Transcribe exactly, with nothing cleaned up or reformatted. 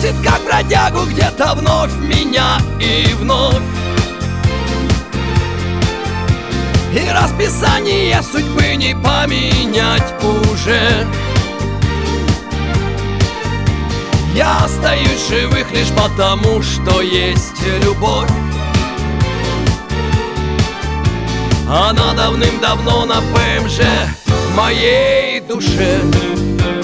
носит как бродягу где-то вновь меня и вновь. И расписание судьбы не поменять уже. Я остаюсь живых лишь потому, что есть любовь. Она давным-давно на ПМЖ в моей душе.